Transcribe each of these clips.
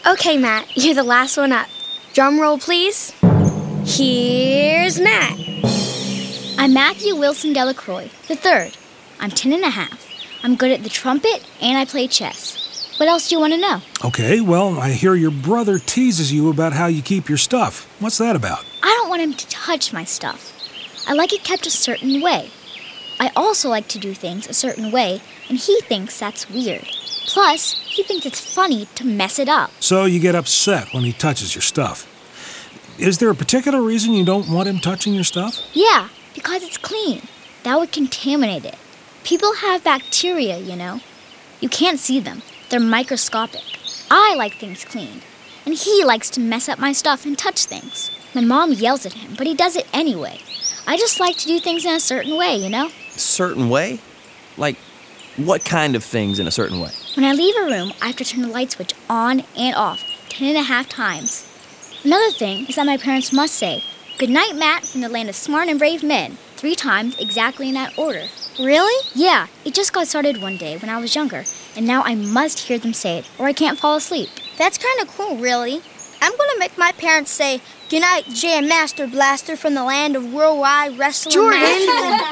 Okay, Matt, you're the last one up. Drum roll, please. Here's Matt. I'm Matthew Wilson Delacroix, the third. I'm 10 and a half. I'm good at the trumpet, and I play chess. What else do you want to know? Okay, well, I hear your brother teases you about how you keep your stuff. What's that about? I don't want him to touch my stuff. I like it kept a certain way. I also like to do things a certain way, and he thinks that's weird. Plus, he thinks it's funny to mess it up. So you get upset when he touches your stuff. Is there a particular reason you don't want him touching your stuff? Yeah, because it's clean. That would contaminate it. People have bacteria, you know. You can't see them. They're microscopic. I like things clean, and he likes to mess up my stuff and touch things. My mom yells at him, but he does it anyway. I just like to do things in a certain way, you know? Certain way? Like, what kind of things in a certain way? When I leave a room, I have to turn the light switch on and off 10 and a half times. Another thing is that my parents must say, "Good night, Matt, from the land of smart and brave men," 3 times exactly in that order. Really? Yeah, it just got started one day when I was younger, and now I must hear them say it, or I can't fall asleep. That's kind of cool, really. I'm going to make my parents say, "Good night, Jam Master Blaster from the land of worldwide wrestling." Jordan!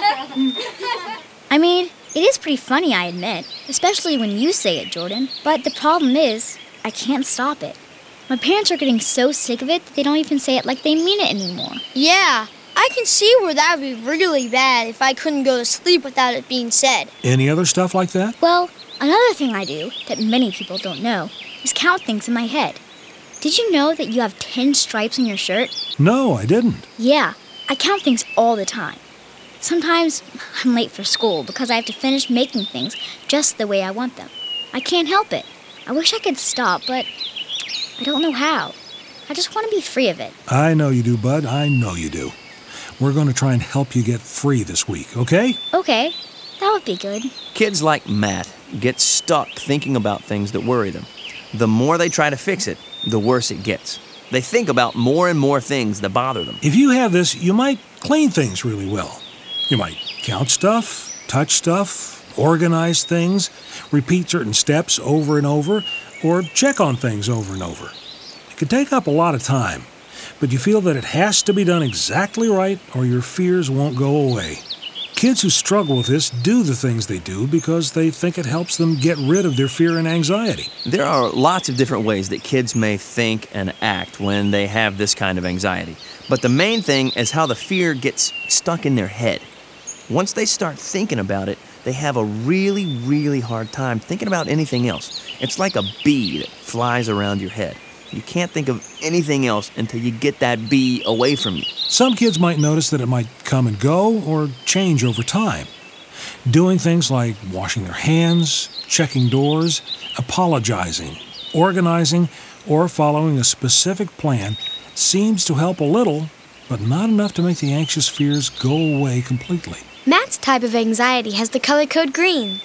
I mean, it is pretty funny, I admit, especially when you say it, Jordan. But the problem is, I can't stop it. My parents are getting so sick of it that they don't even say it like they mean it anymore. Yeah, I can see where that would be really bad if I couldn't go to sleep without it being said. Any other stuff like that? Well, another thing I do that many people don't know is count things in my head. Did you know that you have 10 stripes on your shirt? No, I didn't. Yeah, I count things all the time. Sometimes I'm late for school because I have to finish making things just the way I want them. I can't help it. I wish I could stop, but I don't know how. I just want to be free of it. I know you do, Bud. I know you do. We're going to try and help you get free this week, okay? Okay, that would be good. Kids like Matt get stuck thinking about things that worry them. The more they try to fix it, the worse it gets. They think about more and more things that bother them. If you have this, you might clean things really well. You might count stuff, touch stuff, organize things, repeat certain steps over and over, or check on things over and over. It can take up a lot of time, but you feel that it has to be done exactly right or your fears won't go away. Kids who struggle with this do the things they do because they think it helps them get rid of their fear and anxiety. There are lots of different ways that kids may think and act when they have this kind of anxiety. But the main thing is how the fear gets stuck in their head. Once they start thinking about it, they have a really, really hard time thinking about anything else. It's like a bee that flies around your head. You can't think of anything else until you get that bee away from you. Some kids might notice that it might come and go or change over time. Doing things like washing their hands, checking doors, apologizing, organizing, or following a specific plan seems to help a little, but not enough to make the anxious fears go away completely. Matt's type of anxiety has the color code green.